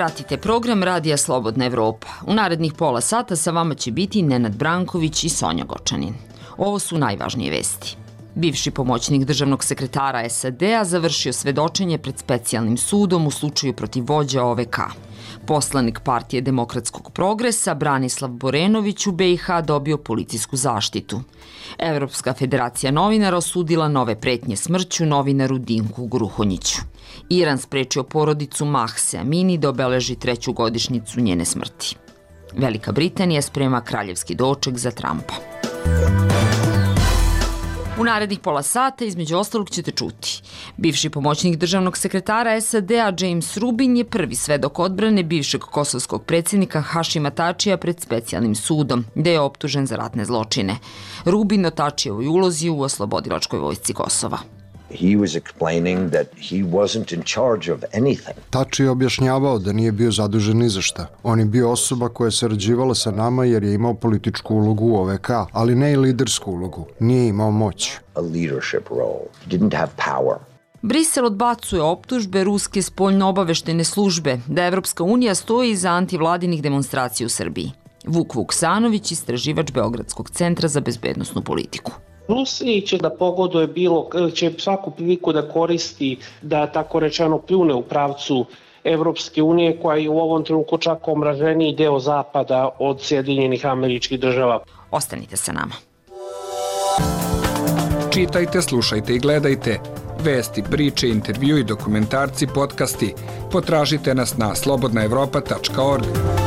Pratite program Radija Slobodna Evropa. U narednih pola sata sa vama će biti Nenad Branković i Sonja Gočanin. Ovo su najvažnije vesti. Bivši pomoćnik državnog sekretara SAD-a završio svedočenje pred specijalnim sudom u slučaju protiv vođa OVK. Poslanik Partije demokratskog progresa Branislav Borenović u BiH dobio policijsku zaštitu. Evropska federacija novinara osudila nove pretnje smrću novinaru Dinku Gruhonjiću. Iran sprečio porodicu Mahse Amini da obeleži 3. godišnjicu njene smrti. Velika Britanija sprema kraljevski doček za Trumpa. U narednih pola sata, između ostalog, ćete čuti. Bivši pomoćnik državnog sekretara SAD-a James Rubin je prvi svedok odbrane bivšeg kosovskog predsjednika Hašima Tačija pred specijalnim sudom, gde je optužen za ratne zločine. Rubin o Tačijevoj ulozi u oslobodilačkoj vojsci Kosova. He was explaining that he wasn't in charge of anything. Tači je objašnjavao da nije bio zadužen ni za šta. On je bio osoba koja je sarađivala sa nama jer je imao političku ulogu u OVK, ali ne i lidersku ulogu. Nije imao moć. A leadership role. He didn't have power. Brisel odbacuje optužbe ruske spoljno-obaveštene službe da Evropska unija stoji iza antivladinih demonstracija u Srbiji. Vuk Vuksanović, istraživač Beogradskog centra za bezbednosnu politiku. Rusiji će da pogoduje će svaku priliku da koristi, da tako rečeno pljune u pravcu Evropske unije, koja je u ovom trenutku čak omraženiji deo zapada od Sjedinjenih Američkih Država. Ostanite sa nama. Čitajte, slušajte i gledajte vesti, priče, intervju i dokumentarci, podcasti. Potražite nas na slobodnaevropa.org.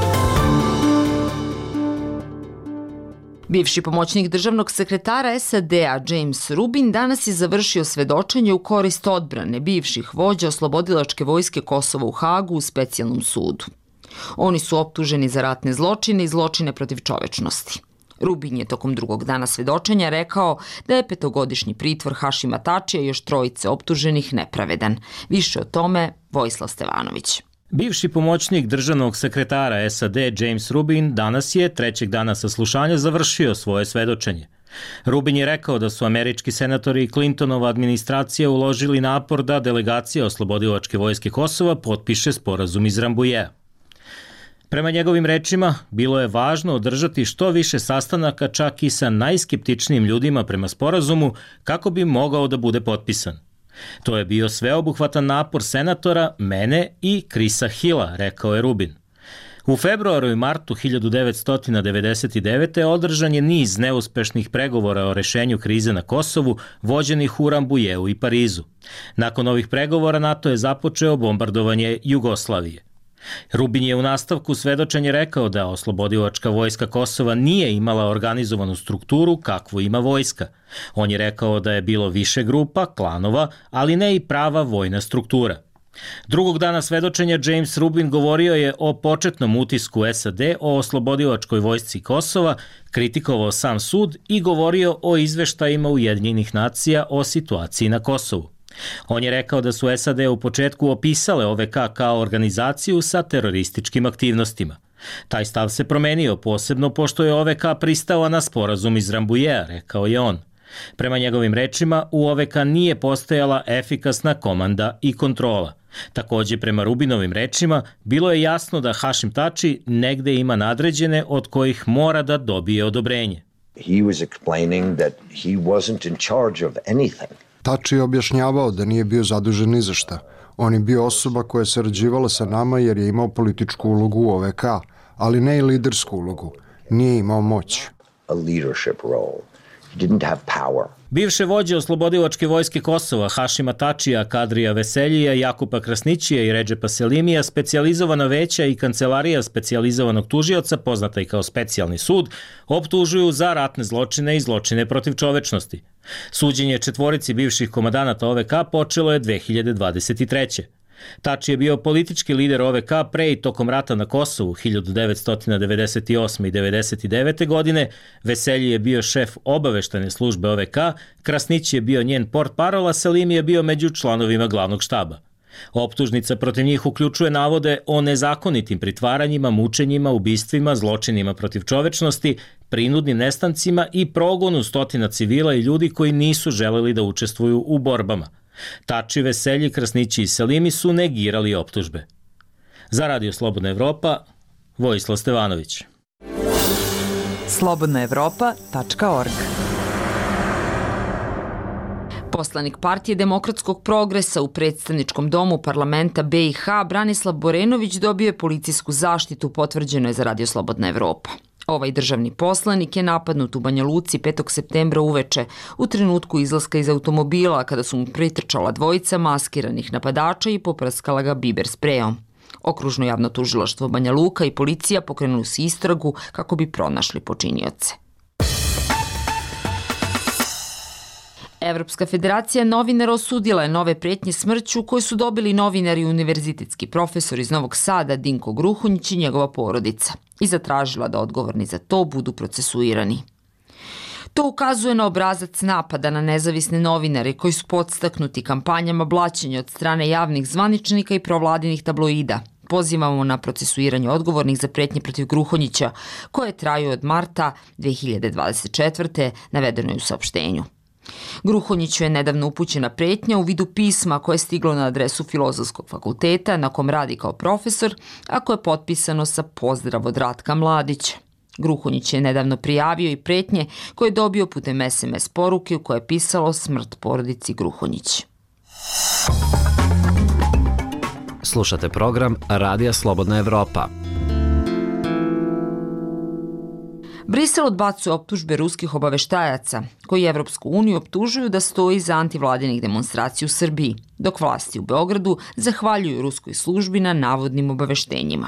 Bivši pomoćnik državnog sekretara SAD-a James Rubin danas je završio svedočenje u korist odbrane bivših vođa oslobodilačke vojske Kosova u Hagu u specijalnom sudu. Oni su optuženi za ratne zločine i zločine protiv čovečnosti. Rubin je tokom drugog dana svedočenja rekao da je 5-godišnji pritvor Hašima Tačija i još 3 optuženih nepravedan. Više o tome Vojislav Stevanović. Bivši pomoćnik državnog sekretara SAD James Rubin danas je 3. dana saslušanja završio svoje svedočenje. Rubin je rekao da su američki senatori i Clintonova administracija uložili napor da delegacija oslobodilačke vojske Kosova potpiše sporazum iz Rambujea. Prema njegovim rečima, bilo je važno održati što više sastanaka čak i sa najskeptičnijim ljudima prema sporazumu kako bi mogao da bude potpisan. To je bio sveobuhvatan napor senatora, mene i Chrisa Hilla, rekao je Rubin. U februaru i martu 1999. održan je niz neuspešnih pregovora o rešenju krize na Kosovu, vođenih u Rambujeu i Parizu. Nakon ovih pregovora NATO je započeo bombardovanje Jugoslavije. Rubin je u nastavku svedočenja rekao da oslobodilačka vojska Kosova nije imala organizovanu strukturu kakvu ima vojska. On je rekao da je bilo više grupa, klanova, ali ne i prava vojna struktura. Drugog dana svedočenja James Rubin govorio je o početnom utisku SAD o oslobodilačkoj vojsci Kosova, kritikovao sam sud i govorio o izveštajima Ujedinjenih nacija o situaciji na Kosovu. On je rekao da su SAD u početku opisale OVK kao organizaciju sa terorističkim aktivnostima. Taj stav se promenio posebno pošto je OVK pristala na sporazum iz Rambujea, rekao je on. Prema njegovim rečima, u OVK nije postojala efikasna komanda i kontrola. Također, prema Rubinovim rečima, bilo je jasno da Hašim Tači negde ima nadređene od kojih mora da dobije odobrenje. He was explaining that he wasn't in charge of anything. Tači je objašnjavao da nije bio zadužen ni za šta. On je bio osoba koja je sarađivala sa nama jer je imao političku ulogu u OVK, ali ne i lidersku ulogu. Nije imao moć. A leadership role. He didn't have power. Bivše vođe oslobodilačke vojske Kosova, Hašima Tačija, Kadrija Veseljija, Jakupa Krasnićija i Redžepa Selimija, specijalizovana veća i kancelarija specijalizovanog tužioca, poznata i kao specijalni sud, optužuju za ratne zločine i zločine protiv čovečnosti. Suđenje 4 bivših komandanata OVK počelo je 2023. Tači je bio politički lider OVK pre i tokom rata na Kosovu 1998. i 1999. godine, Veselji je bio šef obaveštene službe OVK, Krasnić je bio njen portparol, a Selimi je bio među članovima glavnog štaba. Optužnica protiv njih uključuje navode o nezakonitim pritvaranjima, mučenjima, ubistvima, zločinima protiv čovečnosti, prinudnim nestancima i progonu stotina civila i ljudi koji nisu želeli da učestvuju u borbama. Tači, Veselji, Krasnići i Selimi su negirali optužbe. Za Radio Slobodna Evropa, Vojislav Stevanović. slobodnaevropa.org. Poslanik Partije demokratskog progresa u predstavničkom domu parlamenta BiH Branislav Borenović dobio je policijsku zaštitu, potvrđeno je za Radio Slobodna Evropa. Ovaj državni poslanik je napadnut u Banja Luci 5. septembra uveče u trenutku izlaska iz automobila kada su mu pritrčala dvojica maskiranih napadača i poprskala ga biber sprejom. Okružno javno tužilaštvo Banja Luka i policija pokrenuli su istragu kako bi pronašli počinioce. Evropska federacija novinara osudila je nove pretnje smrću koje su dobili novinari i univerzitetski profesor iz Novog Sada Dinko Gruhonjić i njegova porodica i zatražila da odgovorni za to budu procesuirani. To ukazuje na obrazac napada na nezavisne novinare koji su podstaknuti kampanjama blaćenja od strane javnih zvaničnika i provladinih tabloida. Pozivamo na procesuiranje odgovornih za pretnje protiv Gruhonjića koje traju od marta 2024. navedeno je u saopštenju. Gruhonjiću je nedavno upućena pretnja u vidu pisma koje je stiglo na adresu Filozofskog fakulteta na kom radi kao profesor, a koje je potpisano sa pozdrav od Ratka Mladića. Gruhonjić je nedavno prijavio i pretnje koje je dobio putem SMS poruke u kojoj je pisalo smrt porodici Gruhonjić. Slušate program Radija Slobodna Evropa. Brisel odbacuje optužbe ruskih obaveštajaca koji Evropsku uniju optužuju da stoji za antivladinih demonstracija u Srbiji, dok vlasti u Beogradu zahvaljuju ruskoj službi na navodnim obaveštenjima.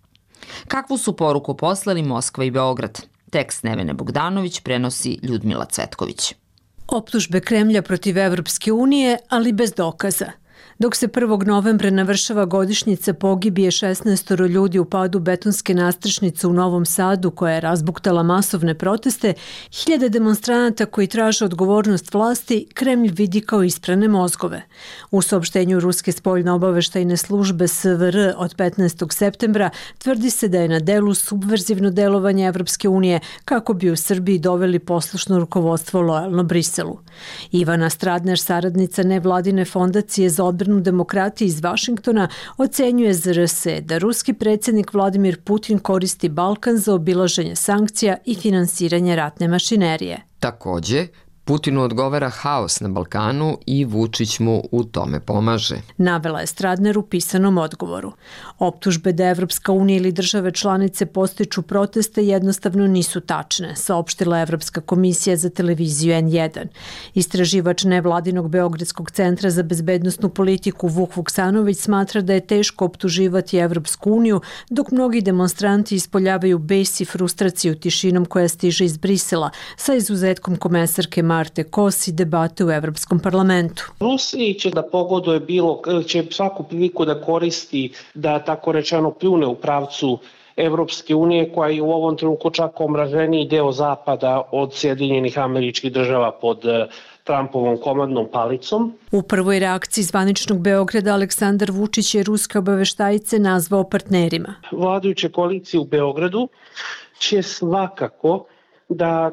Kakvu su poruku poslali Moskva i Beograd? Tekst Nevene Bogdanović prenosi Ljudmila Cvetković. Optužbe Kremlja protiv Evropske unije, ali bez dokaza. Dok se 1. novembra navršava godišnjica pogibije 16 ljudi u padu betonske nastrešnice u Novom Sadu koja je razbuktala masovne proteste, hiljade demonstranata koji traže odgovornost vlasti Kremlj vidi kao isprane mozgove. U saopštenju Ruske spoljno-obaveštajne službe SVR od 15. septembra tvrdi se da je na delu subverzivno delovanje Evropske unije kako bi u Srbiji doveli poslušno rukovodstvo lojalno Briselu. Ivana Stradner, saradnica nevladine fondacije za odbranu demokratije iz Vašingtona, ocenjuje ZRS da ruski predsjednik Vladimir Putin koristi Balkan za obilaženje sankcija i finansiranje ratne mašinerije. Takođe, Putinu odgovara haos na Balkanu i Vučić mu u tome pomaže. Navela je Stradner u pisanom odgovoru. Optužbe da Evropska unija ili države članice postiču proteste jednostavno nisu tačne, saopštila Evropska komisija za televiziju N1. Istraživač nevladinog Beogradskog centra za bezbednosnu politiku Vuk Vuksanović smatra da je teško optuživati Evropsku uniju, dok mnogi demonstranti ispoljavaju bes i frustraciju tišinom koja stiže iz Brisela, sa izuzetkom komesarke Marte Kos i debate u Evropskom parlamentu. Rusiji će da pogoduje će svaku priliku da koristi, da tako rečeno pljune u pravcu Evropske unije koja je u ovom trenutku čak omraženiji deo zapada od Sjedinjenih Američkih Država pod Trumpovom komandnom palicom. U prvoj reakciji zvaničnog Beograda Aleksandar Vučić je ruske obaveštajice nazvao partnerima. Vladajuće koalicije u Beogradu će svakako da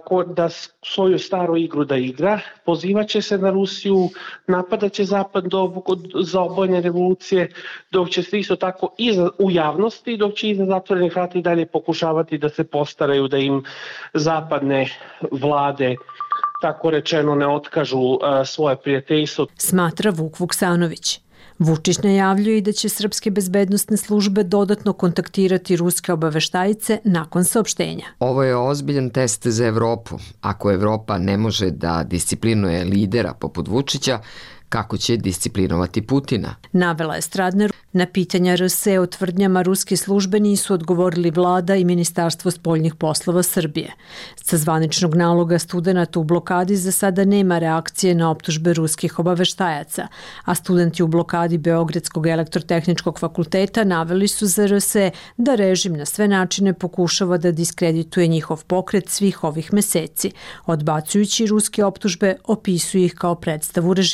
svoju staru igru da igra, pozivaće se na Rusiju, napadaće Zapad za obojene revolucije, dok će se isto tako u javnosti, dok će iza zatvorenih vrata i dalje pokušavati da se postaraju da im zapadne vlade tako rečeno ne otkažu svoje prijateljstvo. Smatra Vuk Vuksanović. Vučić najavljuje i da će srpske bezbednosne službe dodatno kontaktirati ruske obaveštajice nakon saopštenja. Ovo je ozbiljan test za Evropu. Ako Evropa ne može da disciplinuje lidera poput Vučića, kako će disciplinovati Putina? Navela je Stradner. Na pitanja RS o tvrdnjama ruske službe nisu odgovorili vlada i Ministarstvo spoljnih poslova Srbije. Sa zvaničnog naloga studenata u blokadi za sada nema reakcije na optužbe ruskih obaveštajaca, a studenti u blokadi Beogradskog elektrotehničkog fakulteta naveli su za RS da režim na sve načine pokušava da diskredituje njihov pokret svih ovih meseci, odbacujući ruske optužbe, opisuju ih kao predstavu režima.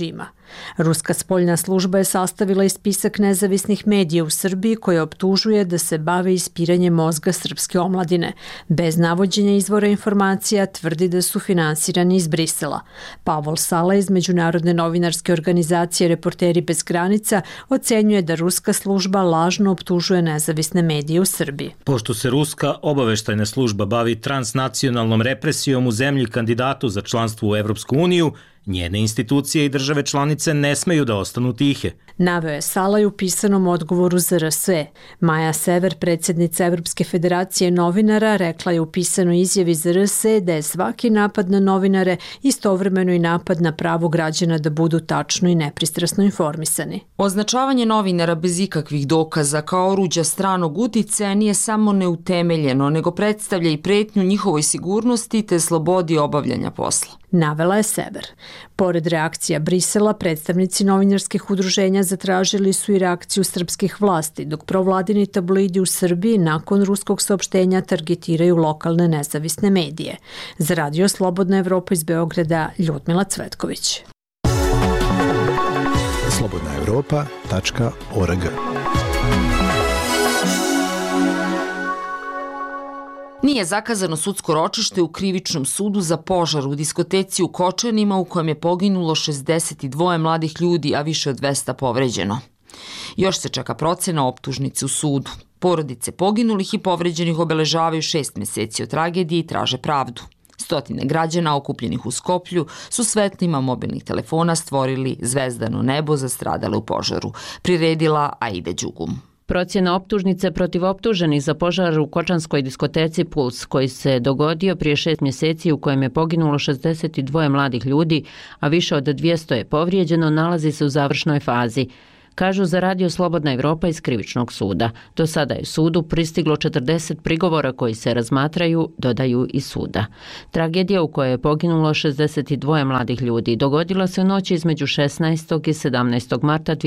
Ruska spoljna služba je sastavila i spisak nezavisnih medija u Srbiji koje optužuje da se bave ispiranjem mozga srpske omladine. Bez navođenja izvora informacija tvrdi da su finansirani iz Brisela. Pavol Sala iz Međunarodne novinarske organizacije Reporteri bez granica ocenjuje da ruska služba lažno optužuje nezavisne medije u Srbiji. Pošto se ruska obaveštajna služba bavi transnacionalnom represijom u zemlji kandidatu za članstvo u Evropsku uniju, njene institucije i države članice ne smeju da ostanu tihe. Naveo je Salaj u pisanom odgovoru za RSE. Maja Sever, predsjednica Evropske federacije novinara, rekla je u pisanoj izjavi za RSE da je svaki napad na novinare istovremeno i napad na pravo građana da budu tačno i nepristrasno informisani. Označavanje novinara bez ikakvih dokaza kao oruđa stranog uticaja nije samo neutemeljeno, nego predstavlja i pretnju njihovoj sigurnosti te slobodi obavljanja posla. Navela je Sever. Pored reakcija Brisela, predstavnici novinarskih udruženja zatražili su i reakciju srpskih vlasti, dok provladini tabloidi u Srbiji nakon ruskog saopštenja targetiraju lokalne nezavisne medije. Za Radio Slobodna Evropa iz Beograda, Ljudmila Cvetković. slobodnaevropa.org. Nije zakazano sudsko ročište u krivičnom sudu za požar u diskoteci u Kočanima u kojem je poginulo 62 mladih ljudi, a više od 200 povređeno. Još se čeka procena optužnice u sudu. Porodice poginulih i povređenih obeležavaju 6 meseci od tragedije i traže pravdu. Stotine građana okupljenih u Skoplju su svetlima mobilnih telefona stvorili zvezdano nebo za stradale u požaru, priredila Aida Đugum. Procjena optužnice protiv optuženih za požar u kočanskoj diskoteci Puls, koji se dogodio prije 6 mjeseci u kojem je poginulo 62 mladih ljudi, a više od 200 je povrijeđeno, nalazi se u završnoj fazi. Kažu za Radio Slobodna Evropa iz krivičnog suda. Do sada je sudu pristiglo 40 prigovora koji se razmatraju, dodaju i suda. Tragedija u kojoj je poginulo 62 mladih ljudi dogodila se u noći između 16. i 17. marta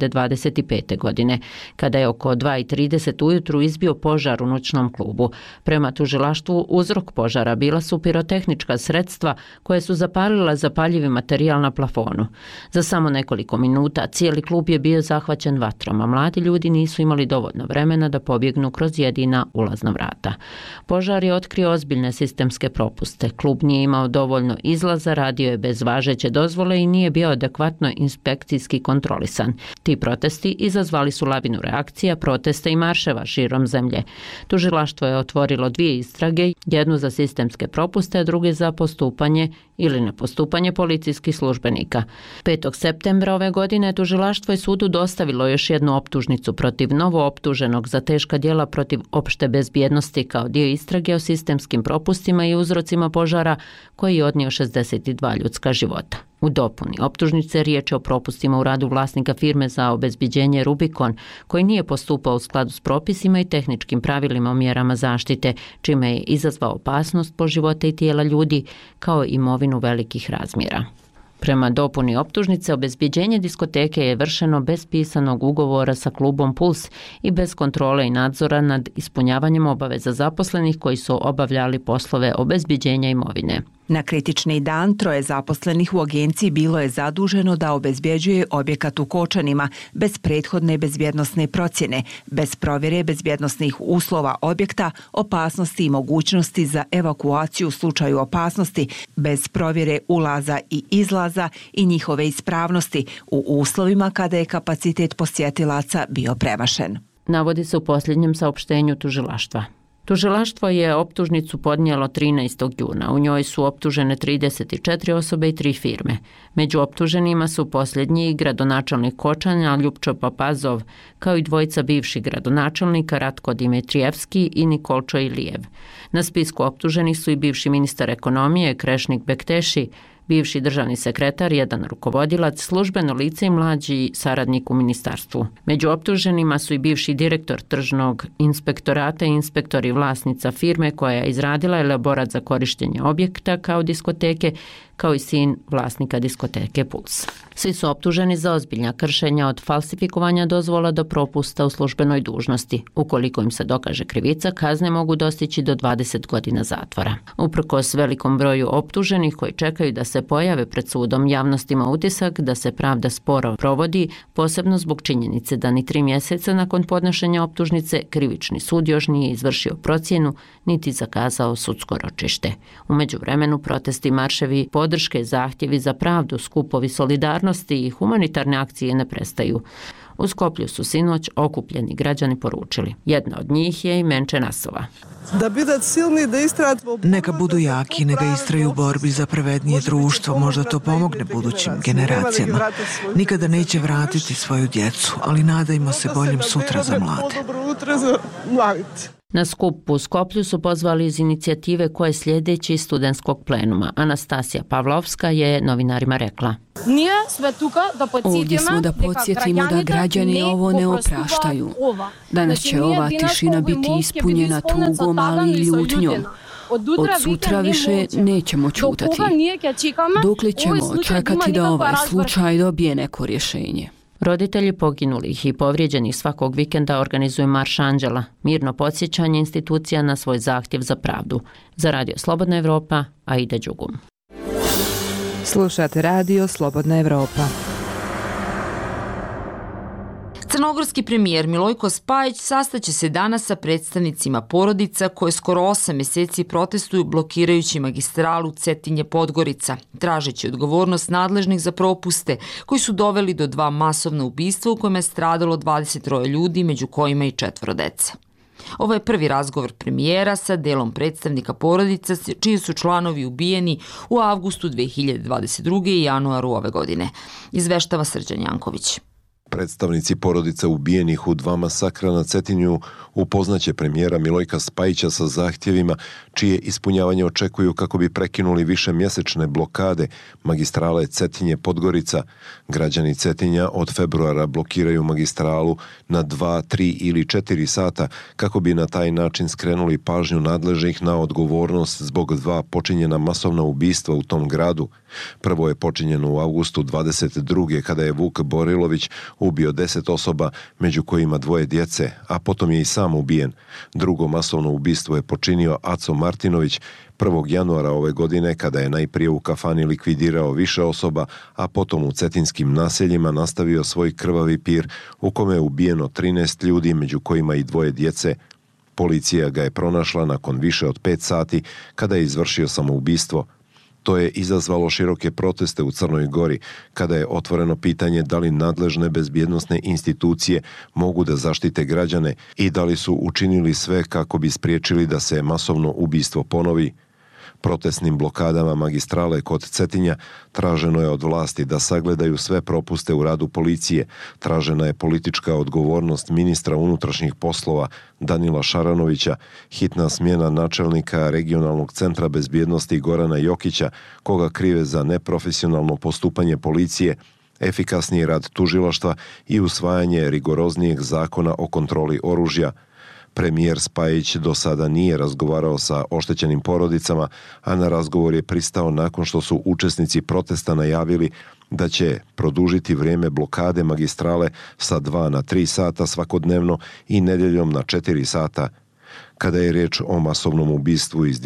2025. godine, kada je oko 2:30 ujutru izbio požar u noćnom klubu. Prema tužilaštvu, uzrok požara bila su pirotehnička sredstva koje su zapalila zapaljivi materijal na plafonu. Za samo nekoliko minuta cijeli klub je bio zahvaćen vatrom, a mladi ljudi nisu imali dovoljno vremena da pobjegnu kroz jedina ulazna vrata. Požar je otkrio ozbiljne sistemske propuste. Klub nije imao dovoljno izlaza, radio je bez važeće dozvole i nije bio adekvatno inspekcijski kontrolisan. Ti protesti izazvali su lavinu reakcija, protesta i marševa širom zemlje. Tužilaštvo je otvorilo 2 istrage, jednu za sistemske propuste, a druge za postupanje ili nepostupanje policijskih službenika. 5. septembra ove godine tužilaštvo je sudu dostavilo još jednu optužnicu protiv novo optuženog za teška djela protiv opšte bezbjednosti kao dio istrage o sistemskim propustima i uzrocima požara koji je odnio 62 ljudska života. U dopuni optužnice riječ je o propustima u radu vlasnika firme za obezbiđenje Rubicon, koji nije postupao u skladu s propisima i tehničkim pravilima o mjerama zaštite, čime je izazvao opasnost po živote i tijela ljudi, kao i imovinu velikih razmjera. Prema dopuni optužnice, obezbijeđenje diskoteke je vršeno bez pisanog ugovora sa klubom Puls i bez kontrole i nadzora nad ispunjavanjem obaveza zaposlenih koji su obavljali poslove obezbijeđenja imovine. Na kritični dan 3 zaposlenih u agenciji bilo je zaduženo da obezbjeđuje objekat u Kočanima bez prethodne bezbjednosne procjene, bez provjere bezbjednosnih uslova objekta, opasnosti i mogućnosti za evakuaciju u slučaju opasnosti, bez provjere ulaza i izlaza i njihove ispravnosti u uslovima kada je kapacitet posjetilaca bio premašen. Navodi se u posljednjem saopštenju tužilaštva. Tužilaštvo je optužnicu podnijelo 13. juna. U njoj su optužene 34 osobe i 3 firme. Među optuženima su posljednji gradonačelnik Kočanja Ljupčo Papazov, kao i 2 bivših gradonačelnika Ratko Dimitrijevski i Nikolčo Ilijev. Na spisku optuženih su i bivši ministar ekonomije Krešnik Bekteši, bivši državni sekretar, jedan rukovodilac, službeno lice i mlađi saradnik u ministarstvu. Među optuženima su i bivši direktor tržnog inspektorata i inspektori vlasnica firme koja je izradila elaborat za korištenje objekta kao diskoteke, kao i sin vlasnika diskoteke Puls. Svi su optuženi za ozbiljna kršenja od falsifikovanja dozvola do propusta u službenoj dužnosti. Ukoliko im se dokaže krivica, kazne mogu dostići do 20 godina zatvora. Uprkos velikom broju optuženih koji čekaju da se pojave pred sudom, javnost ima utisak da se pravda sporo provodi, posebno zbog činjenice da ni 3 mjeseca nakon podnošenja optužnice krivični sud još nije izvršio procjenu niti zakazao sudsko ročište. U međuvremenu protesti, marševi, podrške, zahtjevi za pravdu, skupovi solidarnosti i humanitarne akcije ne prestaju. U Skoplju su sinoć okupljeni građani poručili. Jedna od njih je i Menče Nasova. Neka budu jaki, neka istraju u borbi za pravednije društvo, možda to pomogne budućim generacijama. Nikada neće vratiti svoju djecu, ali nadajmo se boljem sutra za mlade. Na skup u Skoplju su pozvali iz inicijative koje sljedeći studentskog plenuma. Anastasija Pavlovska je novinarima rekla. Ovdje smo da podsjetimo da građani ovo ne opraštaju. Danas će ova tišina biti ispunjena tugom, ali i ljutnjom. Od sutra više nećemo ćutati. Dokle ćemo čekati da ovaj slučaj dobije neko rješenje. Roditelji poginulih i povrijeđenih svakog vikenda organizuju Marš anđela, mirno podsjećanje institucija na svoj zahtjev za pravdu. Za Radio Slobodna Evropa, Aida Đugum. Slušate Radio Slobodna Evropa. Crnogorski premijer Milojko Spajić sastaće se danas sa predstavnicima porodica koje skoro 8 mjeseci protestuju blokirajući magistralu Cetinje-Podgorica, tražeći odgovornost nadležnih za propuste koji su doveli do 2 masovna ubistva u kojima je stradalo 23 ljudi, među kojima i 4 dece. Ovo je prvi razgovor premijera sa delom predstavnika porodica čiji su članovi ubijeni u avgustu 2022. i januaru ove godine, izveštava Srđan Janković. Predstavnici porodica ubijenih u 2 masakra na Cetinju upoznaće premijera Milojka Spajića sa zahtjevima čije ispunjavanje očekuju kako bi prekinuli višemjesečne blokade magistrale Cetinje-Podgorica. Građani Cetinja od februara blokiraju magistralu na 2, 3 ili 4 sata kako bi na taj način skrenuli pažnju nadležnih na odgovornost zbog 2 počinjena masovna ubistva u tom gradu. Prvo je počinjeno u avgustu 22. kada je Vuk Borilović ubio 10 osoba, među kojima 2 djece, a potom je i sam ubijen. Drugo masovno ubistvo je počinio Aco Martinović 1. januara ove godine kada je najprije u kafani likvidirao više osoba, a potom u cetinskim naseljima nastavio svoj krvavi pir u kome je ubijeno 13 ljudi, među kojima i 2 djece. Policija ga je pronašla nakon više od 5 sati kada je izvršio samoubistvo. To je izazvalo široke proteste u Crnoj Gori, kada je otvoreno pitanje da li nadležne bezbjednosne institucije mogu da zaštite građane i da li su učinili sve kako bi spriječili da se masovno ubistvo ponovi. Protestnim blokadama magistrale kod Cetinja traženo je od vlasti da sagledaju sve propuste u radu policije, tražena je politička odgovornost ministra unutrašnjih poslova Danila Šaranovića, hitna smjena načelnika regionalnog centra bezbjednosti Gorana Jokića, koga krive za neprofesionalno postupanje policije, efikasniji rad tužilaštva i usvajanje rigoroznijeg zakona o kontroli oružja. Premijer Spajić do sada nije razgovarao sa oštećenim porodicama, a na razgovor je pristao nakon što su učesnici protesta najavili da će produžiti vrijeme blokade magistrale sa 2 na 3 sata svakodnevno i nedjeljom na 4 sata. Kada je riječ o masovnom ubistvu iz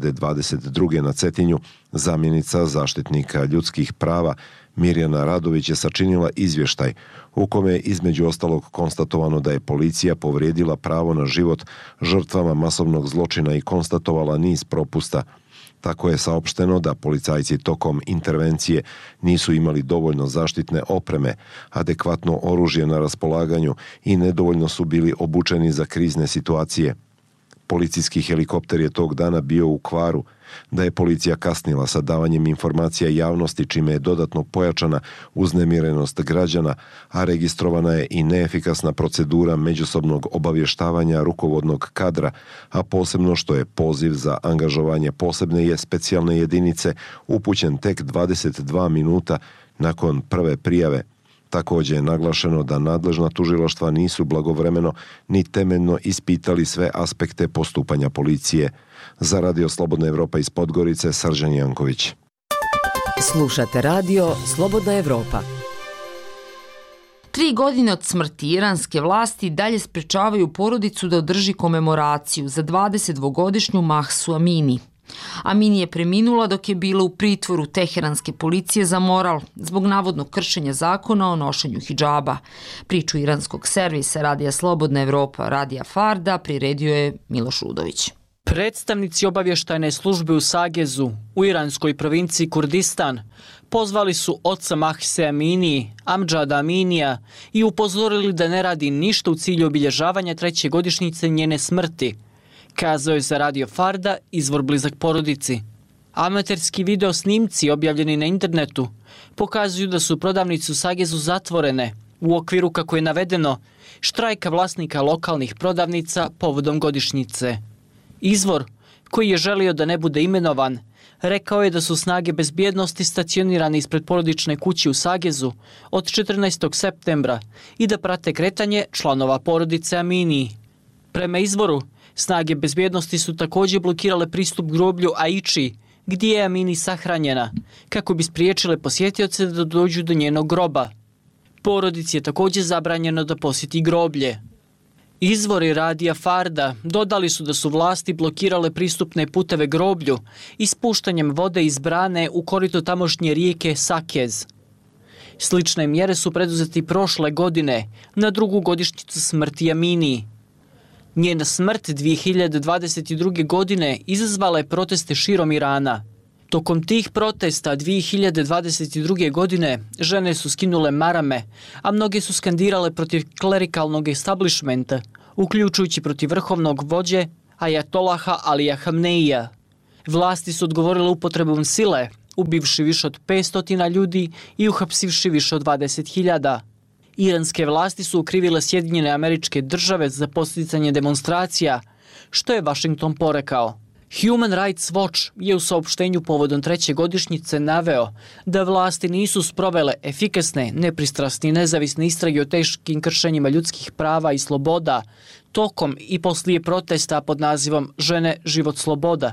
2022. na Cetinju, zamjenica zaštitnika ljudskih prava Mirjana Radović je sačinila izvještaj u kome je između ostalog konstatovano da je policija povrijedila pravo na život žrtvama masovnog zločina i konstatovala niz propusta. Tako je saopšteno da policajci tokom intervencije nisu imali dovoljno zaštitne opreme, adekvatno oružje na raspolaganju i nedovoljno su bili obučeni za krizne situacije. Policijski helikopter je tog dana bio u kvaru, da je policija kasnila sa davanjem informacija javnosti čime je dodatno pojačana uznemirenost građana, a registrovana je i neefikasna procedura međusobnog obavještavanja rukovodnog kadra, a posebno što je poziv za angažovanje posebne i specijalne jedinice upućen tek 22 minuta nakon prve prijave. Također je naglašeno da nadležna tužilaštva nisu blagovremeno ni temeljno ispitali sve aspekte postupanja policije. Za Radio Slobodna Evropa iz Podgorice, Srđan Janković. Slušate radio Slobodna Evropa. 3 godine od smrti iranske vlasti dalje sprečavaju porodicu da održi komemoraciju za 22-godišnju Mahsu Amini. Amini je preminula dok je bila u pritvoru teheranske policije za moral zbog navodnog kršenja zakona o nošenju hidžaba. Priču iranskog servisa Radija Slobodna Evropa, Radija Farda, priredio je Miloš Rudović. Predstavnici obavještajne službe u Sagezu, u iranskoj provinciji Kurdistan, pozvali su oca Mahse Amini, Amdžada Aminija, i upozorili da ne radi ništa u cilju obilježavanja 3. godišnjice njene smrti, kazao je za Radio Farda izvor blizak porodici. Amaterski video snimci objavljeni na internetu pokazuju da su prodavnice u Sagezu zatvorene u okviru, kako je navedeno, štrajka vlasnika lokalnih prodavnica povodom godišnjice. Izvor, koji je želio da ne bude imenovan, rekao je da su snage bezbjednosti stacionirane ispred porodične kuće u Sagezu od 14. septembra i da prate kretanje članova porodice Amini. Prema izvoru, snage bezbjednosti su također blokirale pristup groblju Aiči, gdje je Amini sahranjena, kako bi spriječile posjetioce da dođu do njenog groba. Porodici je također zabranjeno da posjeti groblje. Izvori Radija Farda dodali su da su vlasti blokirale pristupne puteve groblju ispuštanjem vode iz brane u korito tamošnje rijeke Sakez. Slične mjere su preduzeti prošle godine na 2. godišnjicu smrti Amini. Njena smrt 2022. godine izazvala je proteste širom Irana. Tokom tih protesta 2022. godine žene su skinule marame, a mnoge su skandirale protiv klerikalnog establishmenta, uključujući protiv vrhovnog vođe Ajatolaha Alija Hamneija. Vlasti su odgovorile upotrebom sile, ubivši više od 500 ljudi i uhapsivši više od 20.000. Iranske vlasti su okrivile Sjedinjene Američke Države za podsticanje demonstracija, što je Washington porekao. Human Rights Watch je u saopštenju povodom 3. godišnjice naveo da vlasti nisu sprovele efikasne, nepristrasne i nezavisne istrage o teškim kršenjima ljudskih prava i sloboda tokom i poslije protesta pod nazivom Žene, život, sloboda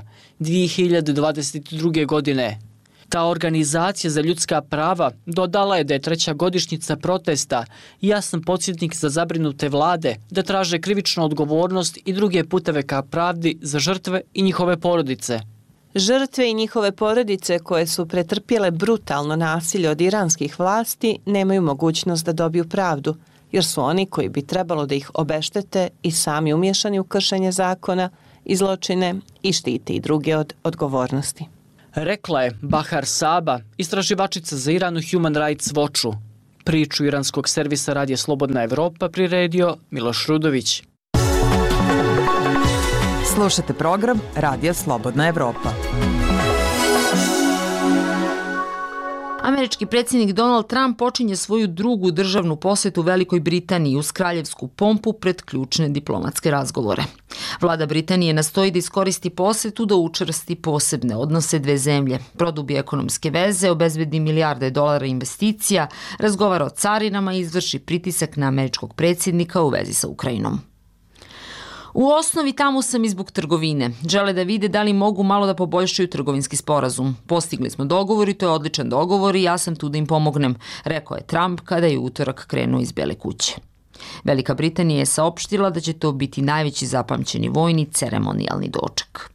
2022. godine. Ta organizacija za ljudska prava dodala je da je 3. godišnjica protesta jasan podsjetnik za zabrinute vlade da traže krivičnu odgovornost i druge puteve ka pravdi za žrtve i njihove porodice. Žrtve i njihove porodice koje su pretrpjele brutalno nasilje od iranskih vlasti nemaju mogućnost da dobiju pravdu, jer su oni koji bi trebalo da ih obeštete i sami umješani u kršenje zakona i zločine i štite i druge od odgovornosti. Rekla je Bahar Saba, istraživačica za Iran u Human Rights Watchu. Priču iranskog servisa Radija Slobodna Evropa priredio Miloš Rudović. Slušate program Radija Slobodna Evropa. Američki predsjednik Donald Trump počinje svoju 2. državnu posjetu Velikoj Britaniji uz kraljevsku pompu pred ključne diplomatske razgovore. Vlada Britanije nastoji da iskoristi posjetu da učvrsti posebne odnose dve zemlje, produbi ekonomske veze, obezbedi milijarde dolara investicija, razgovara o carinama i izvrši pritisak na američkog predsjednika u vezi sa Ukrajinom. U osnovi tamo sam i zbog trgovine. Žele da vide da li mogu malo da poboljšaju trgovinski sporazum. Postigli smo dogovor i to je odličan dogovor i ja sam tu da im pomognem, rekao je Trump kada je utorak krenuo iz Bele kuće. Velika Britanija je saopštila da će to biti najveći zapamćeni vojni ceremonijalni doček.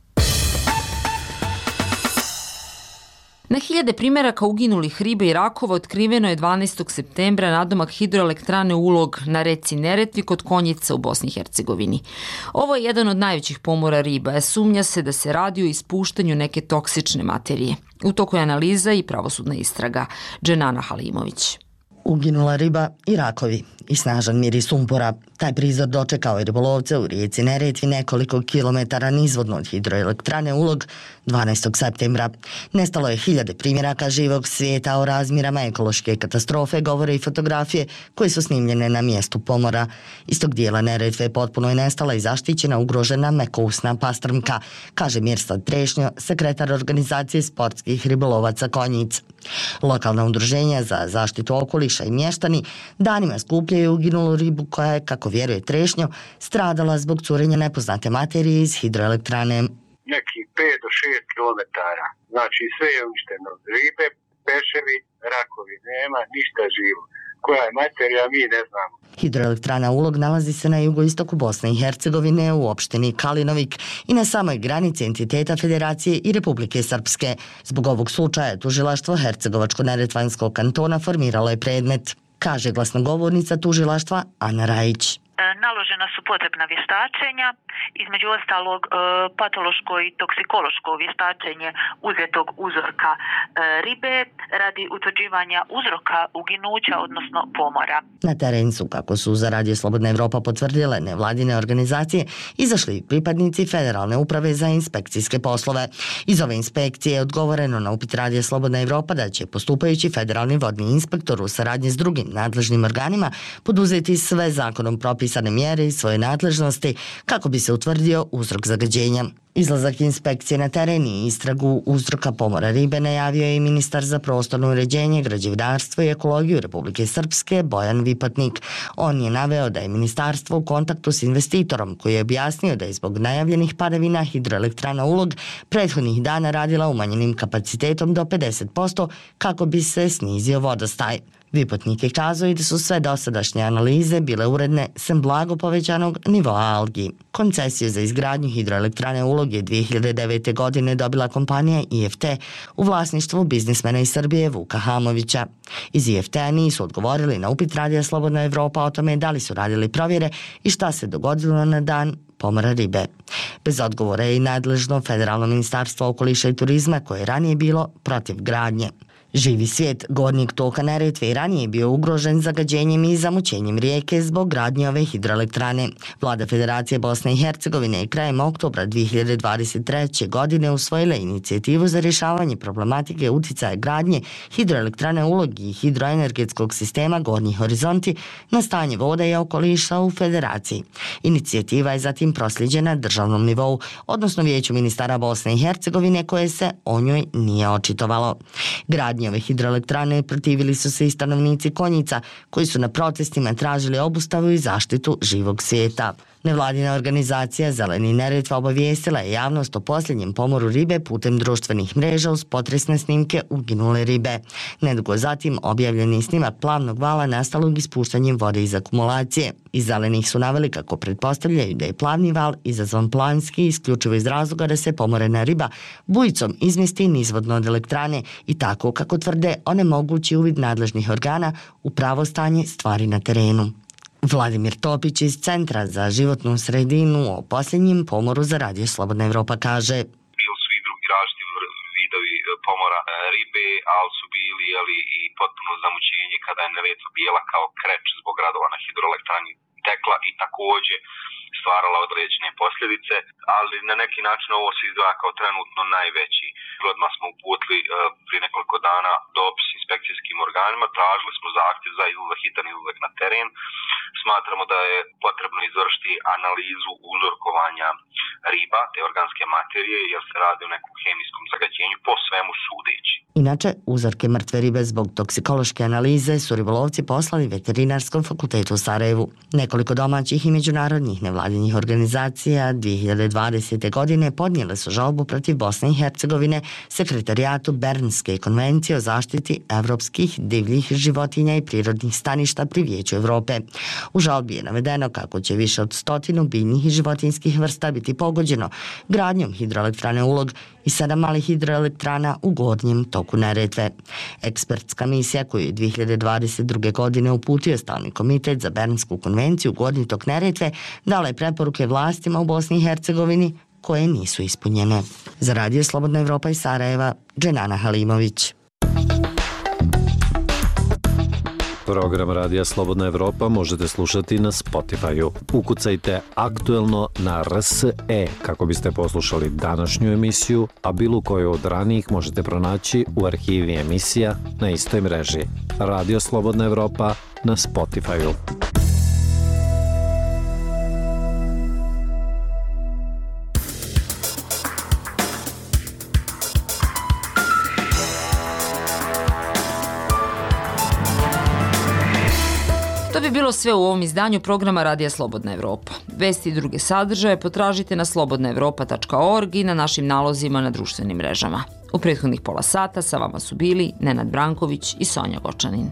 Na hiljade primjeraka uginulih riba i rakova otkriveno je 12. septembra nadomak hidroelektrane Ulog na reci Neretvi kod Konjica u Bosni i Hercegovini. Ovo je jedan od najvećih pomora riba, a sumnja se da se radi o ispuštanju neke toksične materije. U toku je analiza i pravosudna istraga. Dženana Halimović. Uginula riba i rakovi i snažan miris sumpora. Taj prizor dočekao je ribolovce u rijeci Neretvi nekoliko kilometara nizvodno od hidroelektrane Ulog 12. septembra. Nestalo je hiljade primjeraka živog svijeta o razmjerama ekološke katastrofe, govore i fotografije koje su snimljene na mjestu pomora. Iz tog dijela Neretve potpuno je nestala i zaštićena ugrožena mekousna pastrmka, kaže Mirsad Trešnjo, sekretar organizacije sportskih ribolovaca Konjic. Lokalna udruženja za zaštitu okoliša i mještani danima skupljaju uginulu ribu koja je, kako vjeruje Trešnjo, stradala zbog curenja nepoznate materije iz hidroelektrane. Neki 5 do 6 kilometara, znači sve je uništeno. Ribe peševi, rakovi. Nema ništa živo. Koja je materija, mi ne znamo. Hidroelektrana Ulog nalazi se na jugoistoku Bosne i Hercegovine u opštini Kalinovik i na samoj granici entiteta Federacije i Republike Srpske. Zbog ovog slučaja tužilaštvo Hercegovačko-neretvanskog kantona formiralo je predmet, kaže glasnogovornica tužilaštva Ana Rajić. Naložena su potrebna vještačenja, između ostalog patološko i toksikološko vještačenje uzetog uzorka ribe radi utvrđivanja uzroka uginuća, odnosno pomora. Na teren su, kako su za Radio Slobodna Evropa potvrdile nevladine organizacije, izašli pripadnici Federalne uprave za inspekcijske poslove. Iz ove inspekcije je odgovoreno na upit Radio Slobodna Evropa da će postupajući federalni vodni inspektor u saradnji s drugim nadležnim organima poduzeti sve zakonom propisane mjere iz svoje nadležnosti kako bi se utvrdio uzrok zagađenja. Izlazak inspekcije na teren i istragu uzroka pomora ribe najavio je i ministar za prostorno uređenje, građevinarstvo i ekologiju Republike Srpske Bojan Vipotnik. On je naveo da je ministarstvo u kontaktu s investitorom koji je objasnio da je zbog najavljenih padavina hidroelektrana Ulog prethodnih dana radila umanjenim kapacitetom do 50% kako bi se snizio vodostaj. Vipotnik je kazao i da su sve dosadašnje analize bile uredne sem blago povećanog nivoa algi. Koncesiju za izgradnju hidroelektrane Ulog je 2009. godine dobila kompanija IFT u vlasništvu biznismena iz Srbije Vuka Hamovića. Iz IFT-a nisu odgovorili na upit Radija Slobodna Evropa o tome da li su radili provjere i šta se dogodilo na dan pomora ribe. Bez odgovora je i nadležno Federalno ministarstvo okoliša i turizma koje je ranije bilo protiv gradnje. Živi svijet gornjeg toka Neretve i ranije bio ugrožen zagađenjem i zamućenjem rijeke zbog gradnje ove hidroelektrane. Vlada Federacije Bosne i Hercegovine je krajem oktobra 2023. godine usvojila inicijativu za rješavanje problematike uticaja gradnje hidroelektrane Ulog i hidroenergetskog sistema Gornji horizonti na stanje voda i okoliša u Federaciji. Inicijativa je zatim prosljeđena državnom nivou, odnosno Vijeću ministara Bosne i Hercegovine koje se o njoj nije očitovalo. Gradnje ove hidroelektrane protivili su se i stanovnici Konjica, koji su na protestima tražili obustavu i zaštitu živog svijeta. Nevladina organizacija Zeleni Neretva obavijestila je javnost o posljednjem pomoru ribe putem društvenih mreža uz potresne snimke uginule ribe. Nedugo zatim objavljen je snimak plavnog vala nastalog ispuštanjem vode iz akumulacije. Iz Zelenih su naveli kako pretpostavljaju da je plavni val izazvan planski isključivo iz razloga da se pomorena riba bujicom izmjesti nizvodno od elektrane i tako, kako tvrde, onemogući uvid nadležnih organa u pravo stanje stvari na terenu. Vladimir Topić iz Centra za životnu sredinu o posljednjem pomoru za Radio Slobodna Evropa kaže: Bili su i drugi različiti vidovi pomora ribe, ali su bili i potpuno zamućenje kada je Neretva bijela kao kreč zbog radova na hidroelektrani tekla i takođe stvarala određene posljedice, ali na neki način ovo se izdvaja kao trenutno najveći. Odmah smo uputili prije nekoliko dana dopis inspekcijskim organima, tražili smo zahtjev za hitan izlazak na teren. Smatramo da je potrebno izvršiti analizu uzorkovanja riba, te organske materije, jer se radi o nekom hemijskom zagađenju po svemu sudeći. Inače, uzorke mrtve ribe zbog toksikološke analize su ribolovci poslali Veterinarskom fakultetu u Sarajevu. Nekoliko domaćih i međunarodnih nevladinih organizacija 2020. godine podnijele su žalbu protiv Bosne i Hercegovine Sekretarijatu Bernske konvencije o zaštiti evropskih divljih životinja i prirodnih staništa pri Vijeću Evrope. U žalbi je navedeno kako će više od 100 biljnih i životinjskih vrsta biti pogođeno gradnjom hidroelektrane Ulog i 7 malih hidroelektrana u gornjem toku Neretve. Ekspertska misija koju je 2022. godine uputio Stalni komitet za Bernsku konvenciju Gornji tok Neretve dala je preporuke vlastima u Bosni i Hercegovini koje nisu ispunjene. Za Radio Slobodna Evropa iz Sarajeva, Dženana Halimović. Program Radija Slobodna Evropa možete slušati na Spotify-u. Ukucajte aktuelno na RSE kako biste poslušali današnju emisiju, a bilo koju od ranijih možete pronaći u arhivi emisija na istoj mreži. Radio Slobodna Evropa na Spotify-u. To bi bilo sve u ovom izdanju programa Radija Slobodna Evropa. Vesti i druge sadržaje potražite na slobodnaevropa.org i na našim nalozima na društvenim mrežama. U prethodnih pola sata sa vama su bili Nenad Branković i Sonja Gočanin.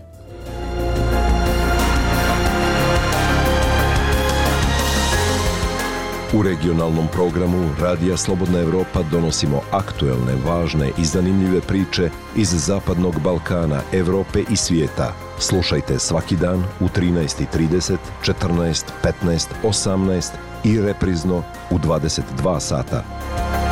U regionalnom programu Radija Slobodna Evropa donosimo aktuelne, važne i zanimljive priče iz Zapadnog Balkana, Evrope i svijeta. Slušajte svaki dan u 13:30, 14, 15, 18 i reprizno u 22 sata.